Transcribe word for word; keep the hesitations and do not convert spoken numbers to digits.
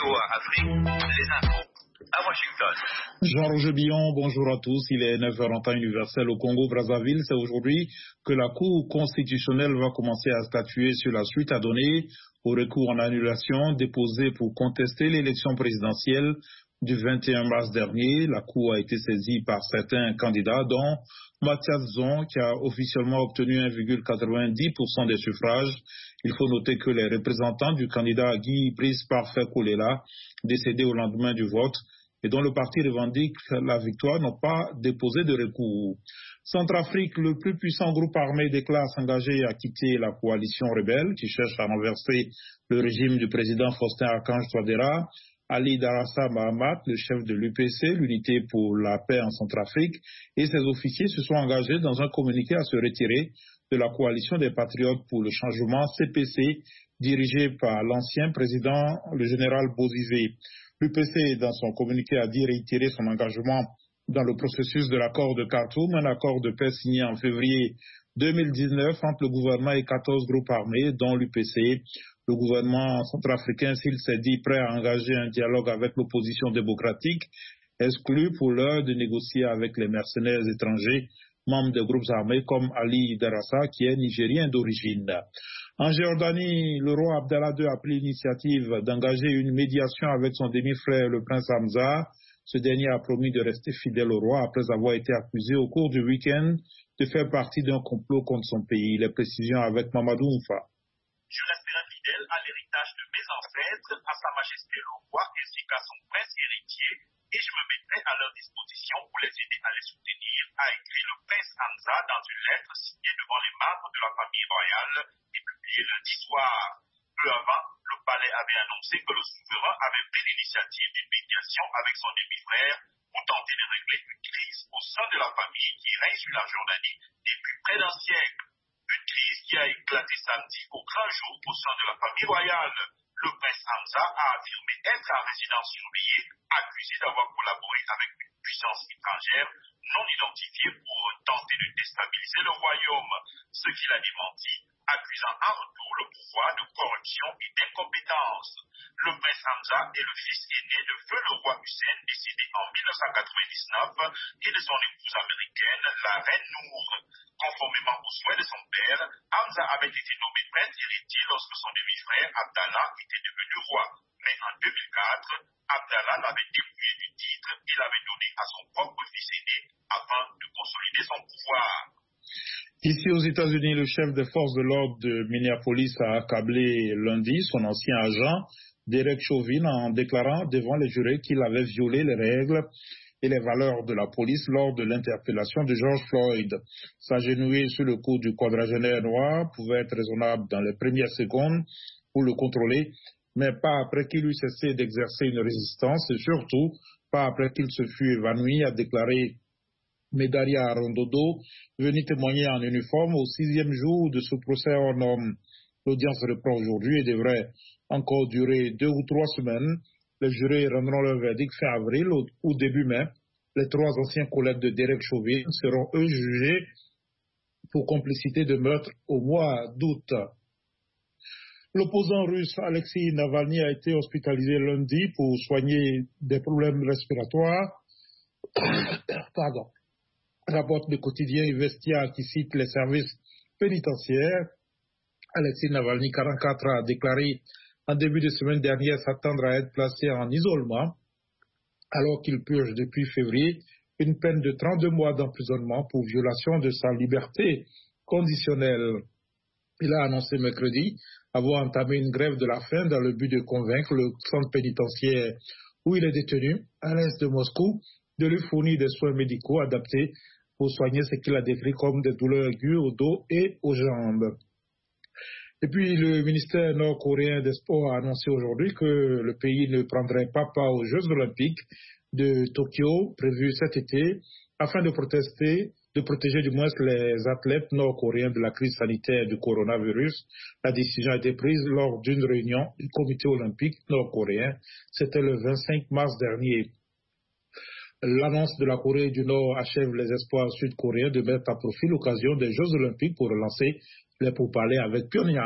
Écho Afrique, les infos à Washington. Jean-Roger Billon, bonjour à tous. Il est neuf heures en temps universel au Congo-Brazzaville. C'est aujourd'hui que la Cour constitutionnelle va commencer à statuer sur la suite à donner au recours en annulation déposé pour contester l'élection présidentielle du vingt et un mars dernier. La Cour a été saisie par certains candidats, dont Mathias Zon, qui a officiellement obtenu un virgule quatre-vingt-dix pour cent des suffrages. Il faut noter que les représentants du candidat Guy Brice Parfait Kolela, décédé au lendemain du vote, et dont le parti revendique la victoire, n'ont pas déposé de recours. Centrafrique, le plus puissant groupe armé déclare s'engager à quitter la coalition rebelle qui cherche à renverser le régime du président Faustin Archange Touadéra. Ali Darassa Mahamat, le chef de l'U P C, l'unité pour la paix en Centrafrique, et ses officiers se sont engagés dans un communiqué à se retirer de la coalition des patriotes pour le changement C P C, dirigée par l'ancien président, le général Bozizé. L'U P C, dans son communiqué, a dit réitérer son engagement dans le processus de l'accord de Khartoum, un accord de paix signé en février deux mille dix-neuf entre le gouvernement et quatorze groupes armés, dont l'U P C. Le gouvernement centrafricain, s'il s'est dit prêt à engager un dialogue avec l'opposition démocratique, exclut pour l'heure de négocier avec les mercenaires étrangers, membres des groupes armés comme Ali Darassa, qui est nigérien d'origine. En Jordanie, le roi Abdallah deux a pris l'initiative d'engager une médiation avec son demi-frère, le prince Hamza. Ce dernier a promis de rester fidèle au roi après avoir été accusé au cours du week-end de faire partie d'un complot contre son pays. Les précisions avec Mamadou Moufa. Je resterai fidèle à l'héritage de mes ancêtres, à Sa Majesté le roi ainsi qu'à son prince héritier, et je me mettrai à leur disposition pour les aider à les soutenir, a écrit le prince Hamza dans une lettre signée devant les membres de la famille royale et publiée lundi soir. Peu avant, le palais avait annoncé que le souverain avait pris l'initiative d'une médiation avec son demi-frère pour tenter de régler une crise au sein de la famille qui règne sur la Jordanie depuis près d'un siècle. Une crise qui a éclaté samedi au grand jour au sein de la famille royale. Le prince Hamza a affirmé être en résidence surveillée, accusé d'avoir collaboré avec une puissance étrangère non identifiée pour tenter de déstabiliser le royaume, ce qu'il a démenti, accusant en retour le pouvoir de corruption et d'incompétence. Le prince Hamza est le fils aîné de feu le roi Hussein, décédé en mille neuf cent quatre-vingt-dix-neuf, et de son épouse américaine, la reine Nour. Conformément aux souhaits de son père, Hamza avait été nommé prince héritier lorsque son demi-frère Abdallah était devenu roi. Mais en deux mille quatre, Abdallah l'avait dépouillé du titre et l'avait donné à son propre fils aîné afin de consolider son pouvoir. Ici aux États-Unis, le chef des forces de l'ordre de Minneapolis a accablé lundi son ancien agent, Derek Chauvin, en déclarant devant les jurés qu'il avait violé les règles et les valeurs de la police lors de l'interpellation de George Floyd. S'agenouiller sur le cou du quadragénaire noir pouvait être raisonnable dans les premières secondes pour le contrôler, mais pas après qu'il eut cessé d'exercer une résistance et surtout pas après qu'il se fût évanoui, a déclaré Medaria Rondodo, venu témoigner en uniforme au sixième jour de ce procès hors norme. L'audience reprend aujourd'hui et devrait encore durer deux ou trois semaines. Les jurés rendront leur verdict fin avril ou début mai. Les trois anciens collègues de Derek Chauvin seront eux jugés pour complicité de meurtre au mois d'août. L'opposant russe Alexei Navalny a été hospitalisé lundi pour soigner des problèmes respiratoires. Pardon. Rapporte le quotidien Ivestia qui cite les services pénitentiaires. Alexei Navalny, quarante-quatre ans, a déclaré en début de semaine dernière s'attendre à être placé en isolement alors qu'il purge depuis février une peine de trente-deux mois d'emprisonnement pour violation de sa liberté conditionnelle. Il a annoncé mercredi avoir entamé une grève de la faim dans le but de convaincre le centre pénitentiaire où il est détenu, à l'est de Moscou, de lui fournir des soins médicaux adaptés pour soigner ce qu'il a décrit comme des douleurs aiguës au dos et aux jambes. Et puis, le ministère nord-coréen des Sports a annoncé aujourd'hui que le pays ne prendrait pas part aux Jeux olympiques de Tokyo prévus cet été afin de protester, de protéger du moins les athlètes nord-coréens de la crise sanitaire du coronavirus. La décision a été prise lors d'une réunion du comité olympique nord-coréen. C'était le vingt-cinq mars dernier. L'annonce de la Corée du Nord achève les espoirs sud-coréens de mettre à profit l'occasion des Jeux olympiques pour relancer les pourparlers avec Pyongyang.